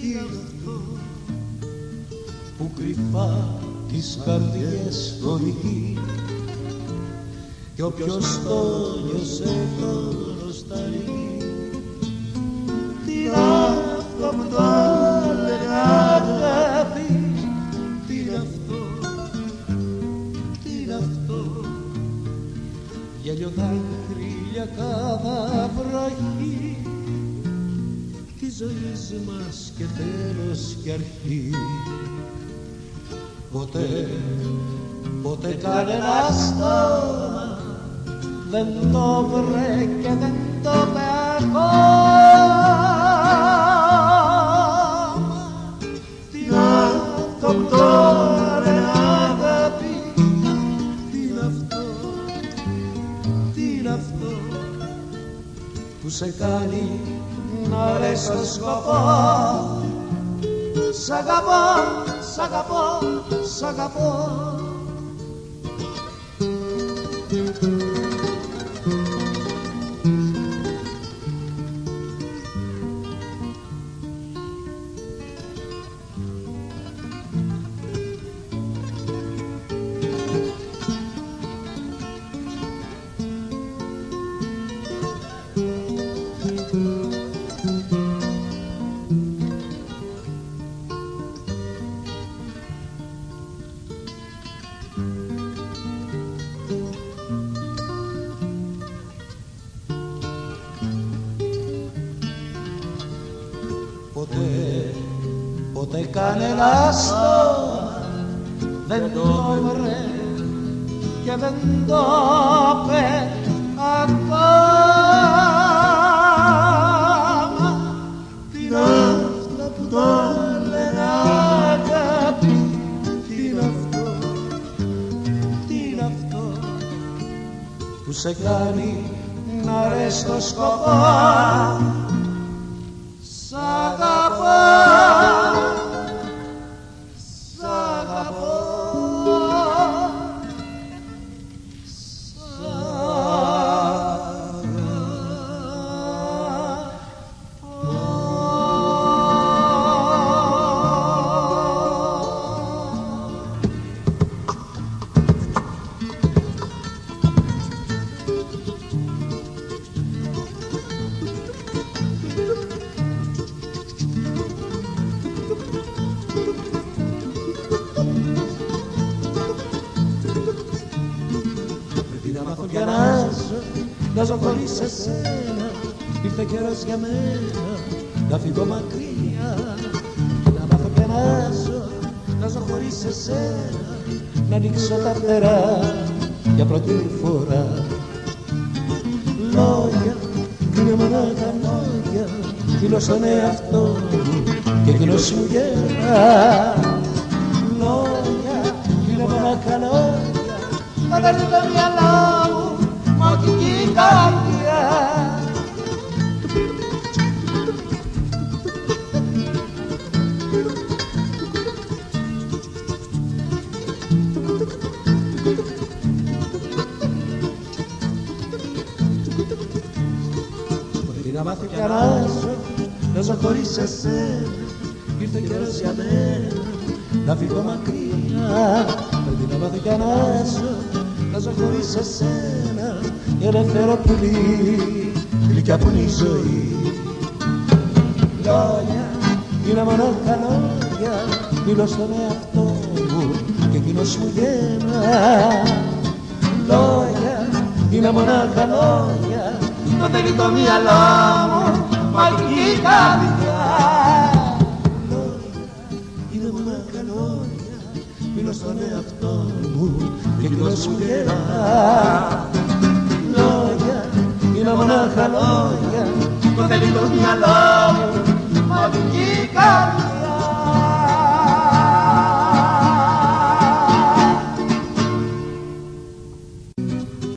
είναι αυτό που κρυφά τις καρδιές θωρεί κι όποιος το νιώσε το νοσταλεί. Τι είναι αυτό που το λένε αγάπη, τι είναι αυτό, τι είναι αυτό, γέλιο δάκρυ, λιακάδα, βροχή της ζωής μας και τέλος και αρχή. Ποτέ, ποτέ κανένα στόμα δεν το βρε και δεν το πει ακόμα. Τι είναι αυτό που τώρα είναι αγάπη, τι είναι αυτό, τι είναι αυτό που σε κάνει να λες το σκοπό. Σ' αγαπώ, σ' αγαπώ, σ' αγαπώ. Ποτέ, ποτέ κανένα στόμα δεν το βρε και δεν το πει ακόμα. Τι είναι αυτό που το λένε αγάπη, τι είναι αυτό, τι είναι αυτό που σε κάνει να ρες το σκοπό. Σ' αγαπώ, σ' αγαπώ, σ' να ζω χωρίς εσένα, ήρθε καιρός για μένα να φύγω μακριά. Να μάθω και να ζω χωρίς εσένα, να ανοίξω τα φτερά για πρώτη φορά. Λόγια, είναι μονάχα λόγια, μιλώ στον εαυτό μου και εκείνος μου γελά. Λόγια, είναι μονάχα λόγια, μα δεν είναι το μυαλό μου μαγική καρδιά. Μπορεί να μάθω κι να ζω χωρίς εσένα, ήρθε καιρός για μένα να φύγω μακριά. Πρέπει να μάθω κι να ζω χωρίς εσένα, ελεύθερο πουλί, γλυκιά που είναι η ζωή. Λόγια, είναι μονάχα λόγια, μιλώ στον εαυτό μου και εκείνος μου γέλα. Λόγια, είναι μονάχα λόγια, το θέλει το μυαλό μου μαγική καρδιά. Λόγια, είναι μονάχα λόγια, μιλώ στον εαυτό μου και εκείνος μου γέλα. Λόγια, είναι μονάχα λόγια, το θέλει το μυαλό μου μαγική καρδιά.